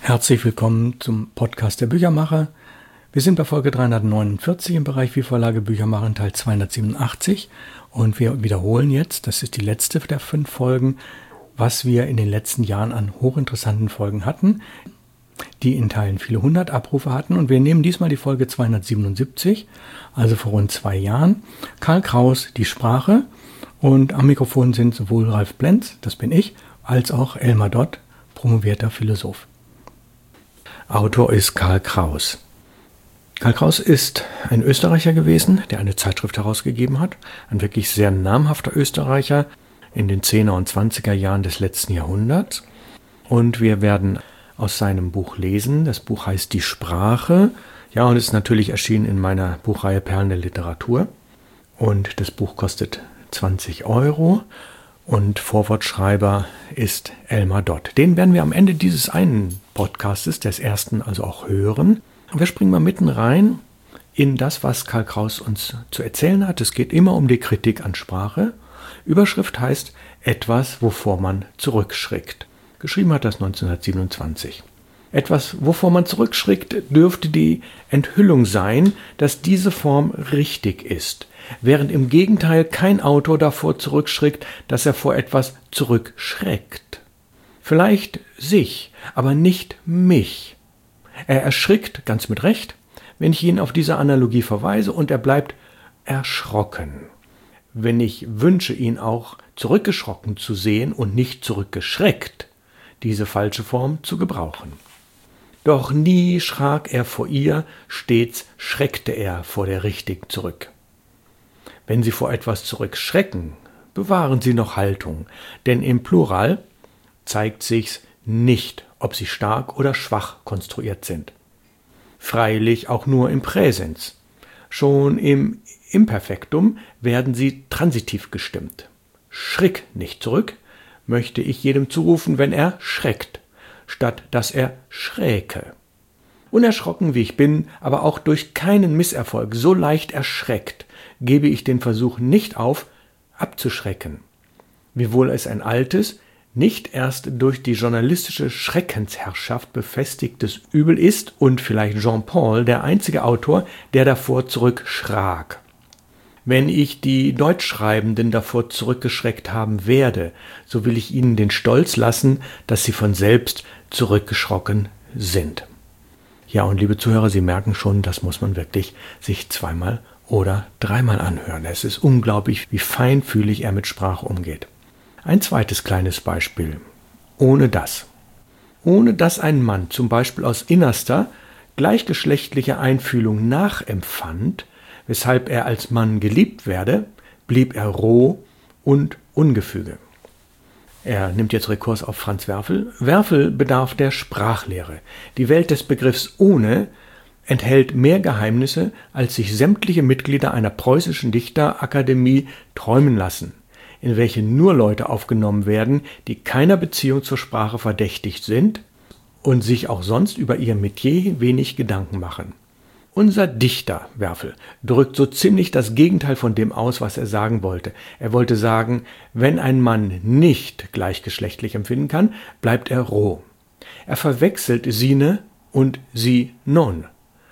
Herzlich willkommen zum Podcast der Büchermacher. Wir sind bei Folge 349 im Bereich Wie-Vorlage Büchermacher Teil 287 und wir wiederholen jetzt, das ist die letzte der 5 Folgen, was wir in den letzten Jahren an hochinteressanten Folgen hatten, die in Teilen viele 100 Abrufe hatten, und wir nehmen diesmal die Folge 277, also vor rund 2 Jahren. Karl Kraus, die Sprache, und am Mikrofon sind sowohl Ralf Blenz, das bin ich, als auch Elmar Dott, promovierter Philosoph. Autor ist Karl Kraus. Karl Kraus ist ein Österreicher gewesen, der eine Zeitschrift herausgegeben hat, ein wirklich sehr namhafter Österreicher in den 10er und 20er Jahren des letzten Jahrhunderts. Und wir werden aus seinem Buch lesen. Das Buch heißt Die Sprache, ja, und ist natürlich erschienen in meiner Buchreihe Perlen der Literatur. Und das Buch kostet 20 € und Vorwortschreiber ist Elmar Dott. Den werden wir am Ende dieses einen Podcastes, des ersten, also auch hören. Und wir springen mal mitten rein in das, was Karl Kraus uns zu erzählen hat. Es geht immer um die Kritik an Sprache. Überschrift heißt Etwas, wovor man zurückschrickt. Geschrieben hat das 1927. Etwas, wovor man zurückschrickt, dürfte die Enthüllung sein, dass diese Form richtig ist, während im Gegenteil kein Autor davor zurückschrickt, dass er vor etwas zurückschreckt. Vielleicht sich, aber nicht mich. Er erschrickt, ganz mit Recht, wenn ich ihn auf diese Analogie verweise, und er bleibt erschrocken, wenn ich wünsche, ihn auch zurückgeschrocken zu sehen und nicht zurückgeschreckt, diese falsche Form zu gebrauchen. Doch nie schrak er vor ihr, stets schreckte er vor der richtig zurück. Wenn Sie vor etwas zurückschrecken, bewahren Sie noch Haltung, denn im Plural zeigt sich's nicht, ob Sie stark oder schwach konstruiert sind. Freilich auch nur im Präsens. Schon im Imperfektum werden Sie transitiv gestimmt. Schrick nicht zurück, möchte ich jedem zurufen, wenn er schreckt, statt dass er schräke. Unerschrocken wie ich bin, aber auch durch keinen Misserfolg so leicht erschreckt, gebe ich den Versuch nicht auf, abzuschrecken. Wiewohl es ein altes, nicht erst durch die journalistische Schreckensherrschaft befestigtes Übel ist und vielleicht Jean-Paul der einzige Autor, der davor zurückschrak. Wenn ich die Deutschschreibenden davor zurückgeschreckt haben werde, so will ich ihnen den Stolz lassen, dass sie von selbst zurückgeschrocken sind. Ja, und liebe Zuhörer, Sie merken schon, das muss man wirklich sich 2-mal oder 3-mal anhören. Es ist unglaublich, wie feinfühlig er mit Sprache umgeht. Ein zweites kleines Beispiel. Ohne das. Ohne dass ein Mann zum Beispiel aus innerster, gleichgeschlechtlicher Einfühlung nachempfand, weshalb er als Mann geliebt werde, blieb er roh und ungefüge. Er nimmt jetzt Rekurs auf Franz Werfel. Werfel bedarf der Sprachlehre. Die Welt des Begriffs ohne enthält mehr Geheimnisse, als sich sämtliche Mitglieder einer preußischen Dichterakademie träumen lassen, in welche nur Leute aufgenommen werden, die keiner Beziehung zur Sprache verdächtigt sind und sich auch sonst über ihr Metier wenig Gedanken machen. Unser Dichter, Werfel, drückt so ziemlich das Gegenteil von dem aus, was er sagen wollte. Er wollte sagen, wenn ein Mann nicht gleichgeschlechtlich empfinden kann, bleibt er roh. Er verwechselt sine und si non.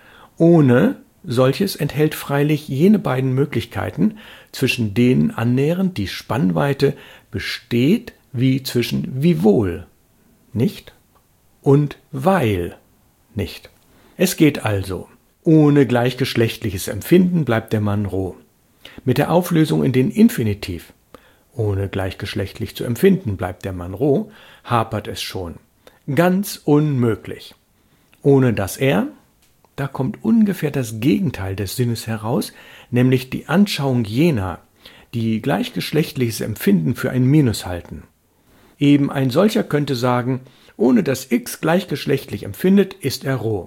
Ohne solches enthält freilich jene beiden Möglichkeiten, zwischen denen annähernd die Spannweite besteht, wie zwischen wiewohl nicht und weil nicht. Es geht also. Ohne gleichgeschlechtliches Empfinden bleibt der Mann roh. Mit der Auflösung in den Infinitiv, ohne gleichgeschlechtlich zu empfinden bleibt der Mann roh, hapert es schon. Ganz unmöglich. Ohne dass er, da kommt ungefähr das Gegenteil des Sinnes heraus, nämlich die Anschauung jener, die gleichgeschlechtliches Empfinden für ein Minus halten. Eben ein solcher könnte sagen, ohne dass X gleichgeschlechtlich empfindet, ist er roh.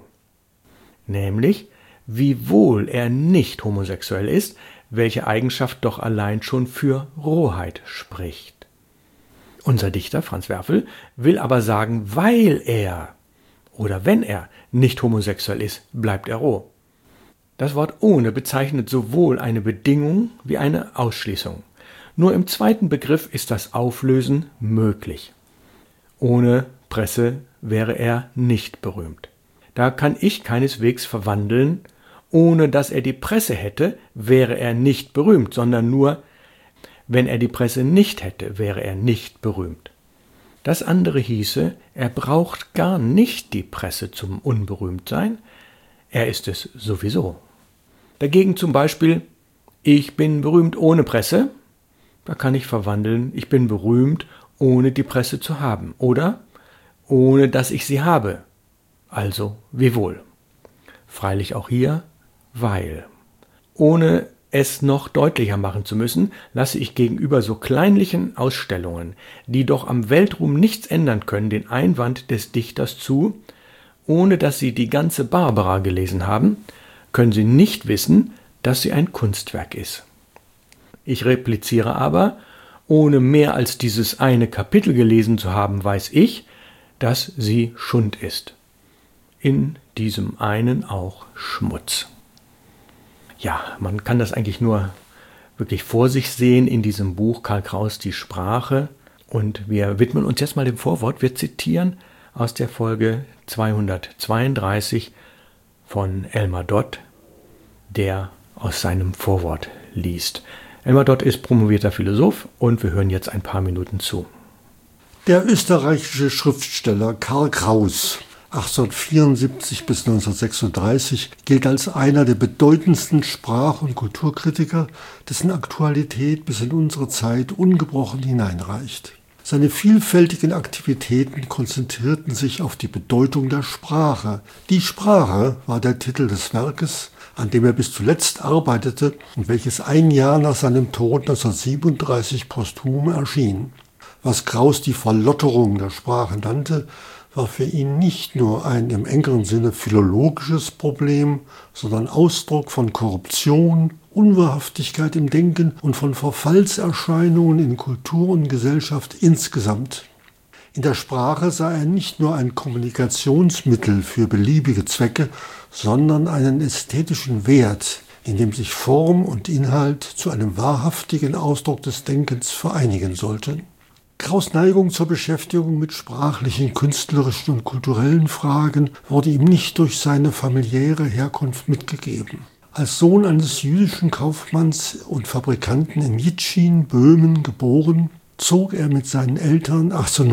Nämlich, wiewohl er nicht homosexuell ist, welche Eigenschaft doch allein schon für Rohheit spricht. Unser Dichter, Franz Werfel, will aber sagen, weil er oder wenn er nicht homosexuell ist, bleibt er roh. Das Wort ohne bezeichnet sowohl eine Bedingung wie eine Ausschließung. Nur im zweiten Begriff ist das Auflösen möglich. Ohne Presse wäre er nicht berühmt. Da kann ich keineswegs verwandeln, ohne dass er die Presse hätte, wäre er nicht berühmt, sondern nur, wenn er die Presse nicht hätte, wäre er nicht berühmt. Das andere hieße, er braucht gar nicht die Presse zum Unberühmtsein, er ist es sowieso. Dagegen zum Beispiel, ich bin berühmt ohne Presse, da kann ich verwandeln, ich bin berühmt, ohne die Presse zu haben, oder ohne dass ich sie habe, also wiewohl. Freilich auch hier, weil. Ohne es noch deutlicher machen zu müssen, lasse ich gegenüber so kleinlichen Ausstellungen, die doch am Weltruhm nichts ändern können, den Einwand des Dichters zu, ohne dass Sie die ganze Barbara gelesen haben, können Sie nicht wissen, dass sie ein Kunstwerk ist. Ich repliziere aber, ohne mehr als dieses eine Kapitel gelesen zu haben, weiß ich, dass sie Schund ist. In diesem einen auch Schmutz. Ja, man kann das eigentlich nur wirklich vor sich sehen in diesem Buch Karl Kraus, die Sprache. Und wir widmen uns jetzt mal dem Vorwort. Wir zitieren aus der Folge 232 von Elmar Dott, der aus seinem Vorwort liest. Elmar Dott ist promovierter Philosoph und wir hören jetzt ein paar Minuten zu. Der österreichische Schriftsteller Karl Kraus, 1874 bis 1936, gilt als einer der bedeutendsten Sprach- und Kulturkritiker, dessen Aktualität bis in unsere Zeit ungebrochen hineinreicht. Seine vielfältigen Aktivitäten konzentrierten sich auf die Bedeutung der Sprache. Die Sprache war der Titel des Werkes, an dem er bis zuletzt arbeitete und welches ein Jahr nach seinem Tod 1937 posthum erschien. Was Kraus die Verlotterung der Sprache nannte, war für ihn nicht nur ein im engeren Sinne philologisches Problem, sondern Ausdruck von Korruption, Unwahrhaftigkeit im Denken und von Verfallserscheinungen in Kultur und Gesellschaft insgesamt. In der Sprache sah er nicht nur ein Kommunikationsmittel für beliebige Zwecke, sondern einen ästhetischen Wert, in dem sich Form und Inhalt zu einem wahrhaftigen Ausdruck des Denkens vereinigen sollten. Kraus' Neigung zur Beschäftigung mit sprachlichen, künstlerischen und kulturellen Fragen wurde ihm nicht durch seine familiäre Herkunft mitgegeben. Als Sohn eines jüdischen Kaufmanns und Fabrikanten in Jitschin, Böhmen, geboren, zog er mit seinen Eltern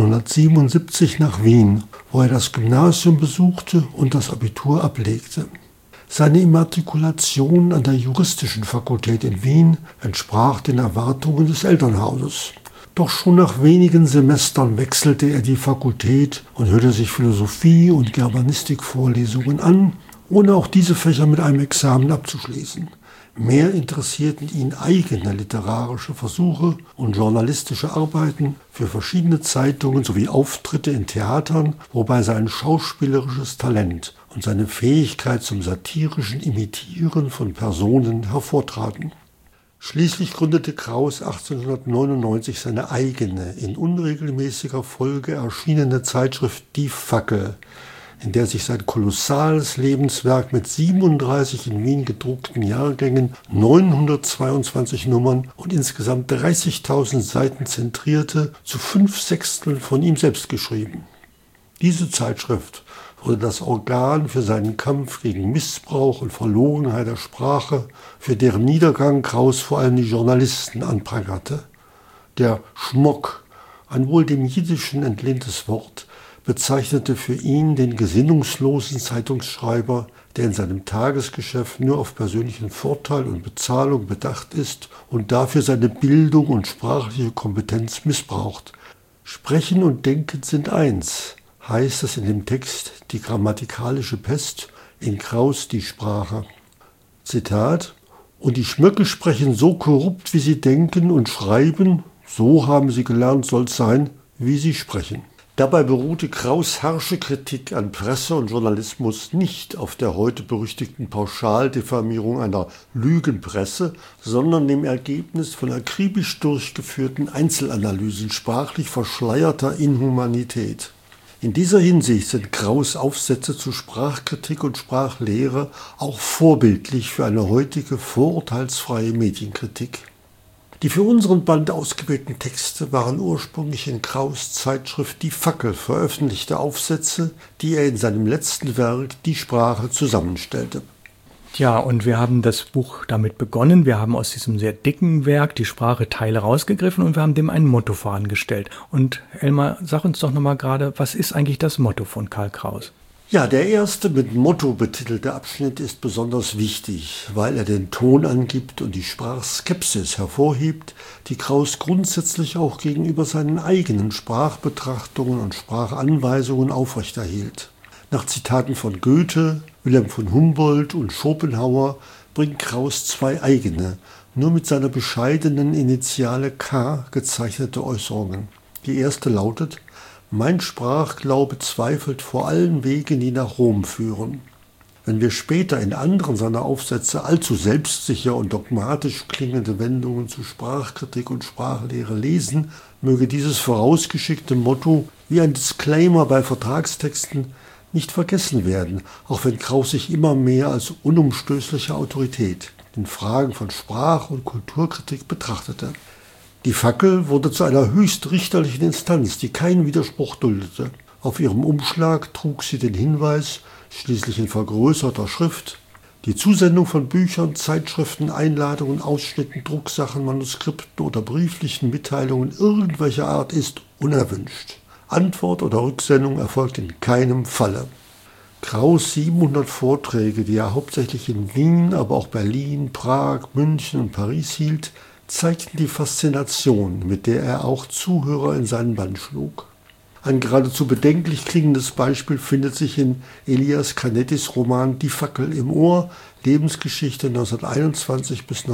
1877 nach Wien, wo er das Gymnasium besuchte und das Abitur ablegte. Seine Immatrikulation an der Juristischen Fakultät in Wien entsprach den Erwartungen des Elternhauses. Doch schon nach wenigen Semestern wechselte er die Fakultät und hörte sich Philosophie- und Germanistikvorlesungen an, ohne auch diese Fächer mit einem Examen abzuschließen. Mehr interessierten ihn eigene literarische Versuche und journalistische Arbeiten für verschiedene Zeitungen sowie Auftritte in Theatern, wobei sein schauspielerisches Talent und seine Fähigkeit zum satirischen Imitieren von Personen hervortraten. Schließlich gründete Kraus 1899 seine eigene, in unregelmäßiger Folge erschienene Zeitschrift Die Fackel, in der sich sein kolossales Lebenswerk mit 37 in Wien gedruckten Jahrgängen, 922 Nummern und insgesamt 30.000 Seiten zentrierte, zu 5/6 von ihm selbst geschrieben. Diese Zeitschrift wurde das Organ für seinen Kampf gegen Missbrauch und Verlogenheit der Sprache, für deren Niedergang Kraus vor allem die Journalisten anprangerte. Der Schmock, ein wohl dem Jiddischen entlehntes Wort, bezeichnete für ihn den gesinnungslosen Zeitungsschreiber, der in seinem Tagesgeschäft nur auf persönlichen Vorteil und Bezahlung bedacht ist und dafür seine Bildung und sprachliche Kompetenz missbraucht. Sprechen und Denken sind eins, heißt es in dem Text Die grammatikalische Pest, in Kraus die Sprache. Zitat: Und die Schmöcke sprechen so korrupt, wie sie denken und schreiben, so haben sie gelernt, soll's sein, wie sie sprechen. Dabei beruhte Kraus' harsche Kritik an Presse und Journalismus nicht auf der heute berüchtigten Pauschaldiffamierung einer Lügenpresse, sondern dem Ergebnis von akribisch durchgeführten Einzelanalysen sprachlich verschleierter Inhumanität. In dieser Hinsicht sind Kraus' Aufsätze zu Sprachkritik und Sprachlehre auch vorbildlich für eine heutige vorurteilsfreie Medienkritik. Die für unseren Band ausgewählten Texte waren ursprünglich in Kraus' Zeitschrift Die Fackel veröffentlichte Aufsätze, die er in seinem letzten Werk Die Sprache zusammenstellte. Ja, und wir haben das Buch damit begonnen. Wir haben aus diesem sehr dicken Werk Die Sprache Teile rausgegriffen und wir haben dem ein Motto vorangestellt. Und Elmar, sag uns doch nochmal gerade, was ist eigentlich das Motto von Karl Kraus? Ja, der erste mit Motto betitelte Abschnitt ist besonders wichtig, weil er den Ton angibt und die Sprachskepsis hervorhebt, die Kraus grundsätzlich auch gegenüber seinen eigenen Sprachbetrachtungen und Sprachanweisungen aufrechterhielt. Nach Zitaten von Goethe, Wilhelm von Humboldt und Schopenhauer bringt Kraus zwei eigene, nur mit seiner bescheidenen Initiale K gezeichnete Äußerungen. Die erste lautet: Mein Sprachglaube zweifelt vor allen Wegen, die nach Rom führen. Wenn wir später in anderen seiner Aufsätze allzu selbstsicher und dogmatisch klingende Wendungen zu Sprachkritik und Sprachlehre lesen, möge dieses vorausgeschickte Motto wie ein Disclaimer bei Vertragstexten nicht vergessen werden, auch wenn Kraus sich immer mehr als unumstößliche Autorität in Fragen von Sprach- und Kulturkritik betrachtete. Die Fackel wurde zu einer höchst richterlichen Instanz, die keinen Widerspruch duldete. Auf ihrem Umschlag trug sie den Hinweis, schließlich in vergrößerter Schrift: Die Zusendung von Büchern, Zeitschriften, Einladungen, Ausschnitten, Drucksachen, Manuskripten oder brieflichen Mitteilungen irgendwelcher Art ist unerwünscht. Antwort oder Rücksendung erfolgt in keinem Falle. Kraus' 700 Vorträge, die er hauptsächlich in Wien, aber auch Berlin, Prag, München und Paris hielt, zeigten die Faszination, mit der er auch Zuhörer in seinen Bann schlug. Ein geradezu bedenklich klingendes Beispiel findet sich in Elias Canettis Roman Die Fackel im Ohr, Lebensgeschichte 1921 bis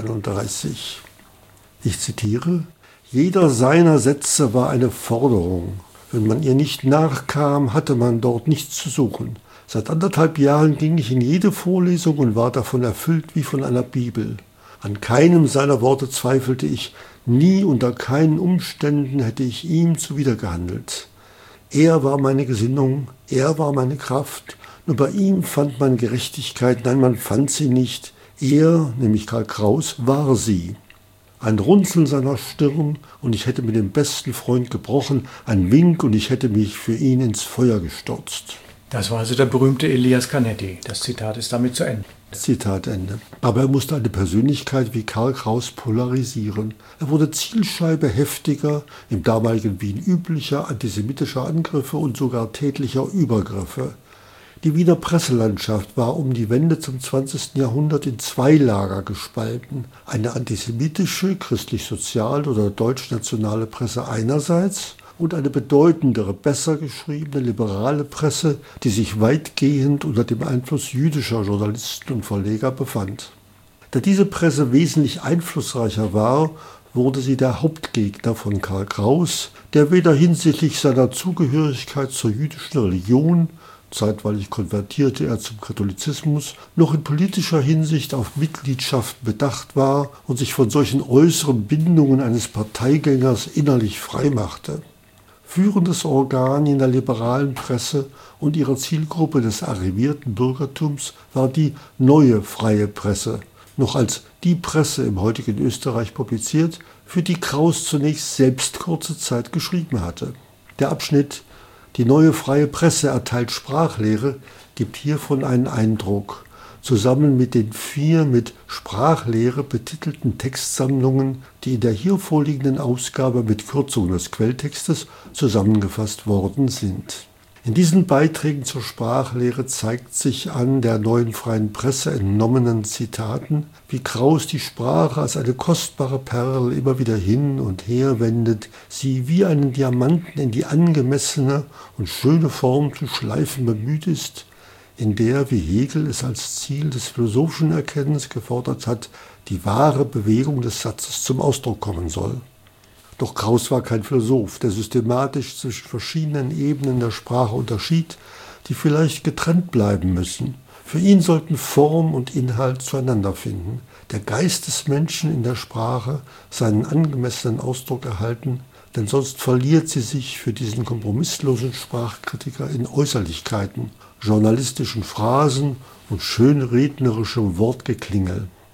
1931. Ich zitiere: Jeder seiner Sätze war eine Forderung. Wenn man ihr nicht nachkam, hatte man dort nichts zu suchen. Seit 1,5 Jahren ging ich in jede Vorlesung und war davon erfüllt wie von einer Bibel. An keinem seiner Worte zweifelte ich, nie unter keinen Umständen hätte ich ihm zuwidergehandelt. Er war meine Gesinnung, er war meine Kraft, nur bei ihm fand man Gerechtigkeit, nein, man fand sie nicht. Er, nämlich Karl Kraus, war sie. Ein Runzeln seiner Stirn und ich hätte mit dem besten Freund gebrochen, ein Wink und ich hätte mich für ihn ins Feuer gestürzt. Das war also der berühmte Elias Canetti. Das Zitat ist damit zu Ende. Zitat Ende. Aber er musste eine Persönlichkeit wie Karl Kraus polarisieren. Er wurde Zielscheibe heftiger, im damaligen Wien üblicher antisemitischer Angriffe und sogar tätlicher Übergriffe. Die Wiener Presselandschaft war um die Wende zum 20. Jahrhundert in zwei Lager gespalten. Eine antisemitische, christlich-sozial oder deutsch-nationale Presse einerseits und eine bedeutendere, besser geschriebene, liberale Presse, die sich weitgehend unter dem Einfluss jüdischer Journalisten und Verleger befand. Da diese Presse wesentlich einflussreicher war, wurde sie der Hauptgegner von Karl Kraus, der weder hinsichtlich seiner Zugehörigkeit zur jüdischen Religion, zeitweilig konvertierte er zum Katholizismus, noch in politischer Hinsicht auf Mitgliedschaft bedacht war und sich von solchen äußeren Bindungen eines Parteigängers innerlich freimachte. Führendes Organ in der liberalen Presse und ihrer Zielgruppe des arrivierten Bürgertums war die Neue Freie Presse, noch als die Presse im heutigen Österreich publiziert, für die Kraus zunächst selbst kurze Zeit geschrieben hatte. Der Abschnitt Die Neue Freie Presse erteilt Sprachlehre gibt hiervon einen Eindruck, zusammen mit den 4 mit Sprachlehre betitelten Textsammlungen, die in der hier vorliegenden Ausgabe mit Kürzung des Quelltextes zusammengefasst worden sind. In diesen Beiträgen zur Sprachlehre zeigt sich an der Neuen Freien Presse entnommenen Zitaten, wie Kraus die Sprache als eine kostbare Perle immer wieder hin und her wendet, sie wie einen Diamanten in die angemessene und schöne Form zu schleifen bemüht ist, in der, wie Hegel es als Ziel des philosophischen Erkennens gefordert hat, die wahre Bewegung des Satzes zum Ausdruck kommen soll. Doch Kraus war kein Philosoph, der systematisch zwischen verschiedenen Ebenen der Sprache unterschied, die vielleicht getrennt bleiben müssen. Für ihn sollten Form und Inhalt zueinander finden, der Geist des Menschen in der Sprache seinen angemessenen Ausdruck erhalten, denn sonst verliert sie sich für diesen kompromisslosen Sprachkritiker in Äußerlichkeiten, journalistischen Phrasen und schönrednerischem Wortgeklingel.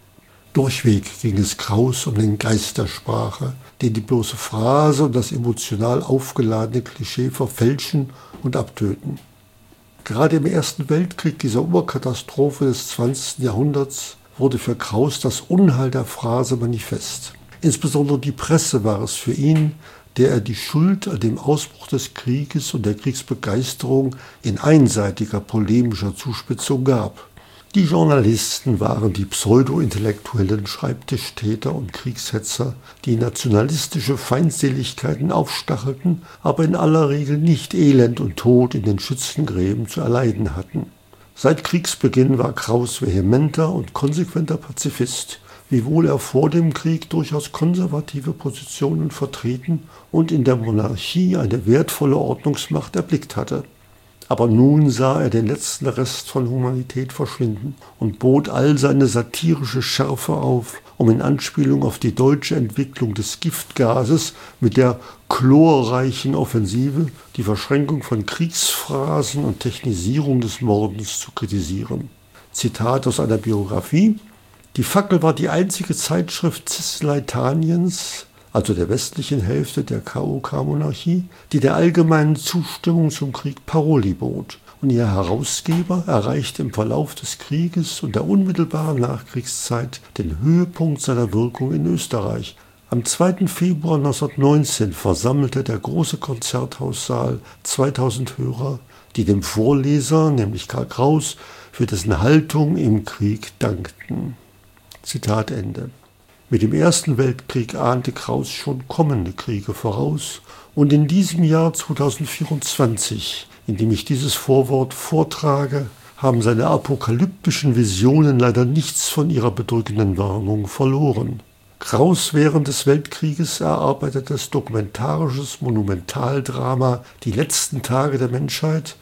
Durchweg ging es Kraus um den Geist der Sprache, den die bloße Phrase und das emotional aufgeladene Klischee verfälschen und abtöten. Gerade im Ersten Weltkrieg, dieser Urkatastrophe des 20. Jahrhunderts, wurde für Kraus das Unheil der Phrase manifest. Insbesondere die Presse war es für ihn, der er die Schuld an dem Ausbruch des Krieges und der Kriegsbegeisterung in einseitiger polemischer Zuspitzung gab. Die Journalisten waren die pseudo-intellektuellen Schreibtischtäter und Kriegshetzer, die nationalistische Feindseligkeiten aufstachelten, aber in aller Regel nicht Elend und Tod in den Schützengräben zu erleiden hatten. Seit Kriegsbeginn war Kraus vehementer und konsequenter Pazifist, wiewohl er vor dem Krieg durchaus konservative Positionen vertreten und in der Monarchie eine wertvolle Ordnungsmacht erblickt hatte. Aber nun sah er den letzten Rest von Humanität verschwinden und bot all seine satirische Schärfe auf, um in Anspielung auf die deutsche Entwicklung des Giftgases mit der chlorreichen Offensive die Verschränkung von Kriegsphrasen und Technisierung des Mordens zu kritisieren. Zitat aus einer Biografie: Die Fackel war die einzige Zeitschrift Cisleithaniens, also der westlichen Hälfte der KOK-Monarchie, die der allgemeinen Zustimmung zum Krieg Paroli bot. Und ihr Herausgeber erreichte im Verlauf des Krieges und der unmittelbaren Nachkriegszeit den Höhepunkt seiner Wirkung in Österreich. Am 2. Februar 1919 versammelte der große Konzerthaussaal 2000 Hörer, die dem Vorleser, nämlich Karl Kraus, für dessen Haltung im Krieg dankten. Zitat Ende. Mit dem Ersten Weltkrieg ahnte Kraus schon kommende Kriege voraus und in diesem Jahr 2024, in dem ich dieses Vorwort vortrage, haben seine apokalyptischen Visionen leider nichts von ihrer bedrückenden Warnung verloren. Kraus während des Weltkrieges erarbeitetes dokumentarisches Monumentaldrama Die letzten Tage der Menschheit,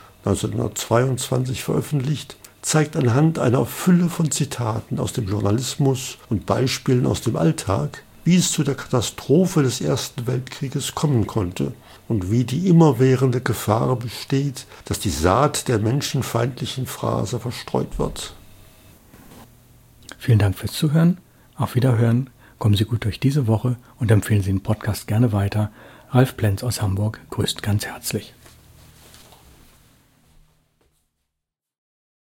1922 veröffentlicht, zeigt anhand einer Fülle von Zitaten aus dem Journalismus und Beispielen aus dem Alltag, wie es zu der Katastrophe des Ersten Weltkrieges kommen konnte und wie die immerwährende Gefahr besteht, dass die Saat der menschenfeindlichen Phrase verstreut wird. Vielen Dank fürs Zuhören. Auf Wiederhören. Kommen Sie gut durch diese Woche und empfehlen Sie den Podcast gerne weiter. Ralf Plenz aus Hamburg grüßt ganz herzlich.